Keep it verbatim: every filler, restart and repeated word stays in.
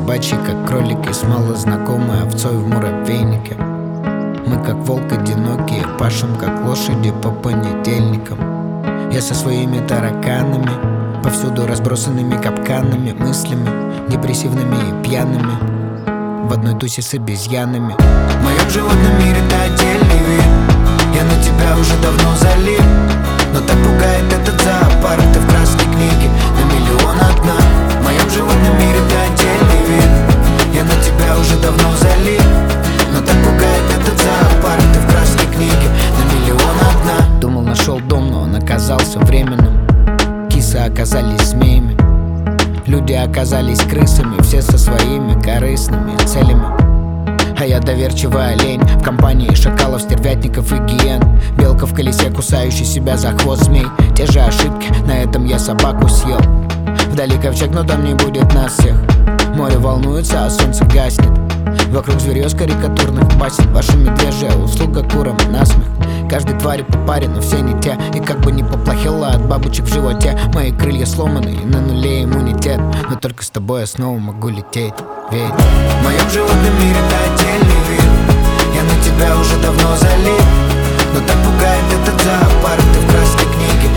собачьи, как кролики, с малознакомой овцой в муравейнике. Мы как волк одинокие, пашем как лошади по понедельникам. Я со своими тараканами, повсюду разбросанными капканами, мыслями депрессивными и пьяными, в одной тусе с обезьянами. В моем животном мире ты отдельный вид. Я на тебя уже давно залип, но так пугает этот зоопарк. Ты в красной книге на миллион одна. В моем животном мире ты отдельный вид. Я на тебя уже давно залип, но так пугает этот зоопарк. Ты в красной книге на миллион одна. Думал, нашел дом, но он оказался временным. Кисы оказались змеями, люди оказались крысами, все со своими корыстными целями. А я доверчивый олень в компании шакалов, стервятников и гиен. Белка в колесе, кусающий себя за хвост змей. Те же ошибки, на этом я собаку съел. Вдали ковчег, но там не будет нас всех. Море волнуется, а солнце гаснет. Вокруг зверье с карикатурных басен. Ваша медвежья услуга курам насмех. Каждой твари по паре, но все не те. И как бы не поплохело от бабочек в животе, мои крылья сломаны и на нуле иммунитет. Но только с тобой я снова могу лететь. Ведь в моем животном мире ты отдельный вид. Я на тебя уже давно залип, но так пугает этот зоопарк. Ты в красной книге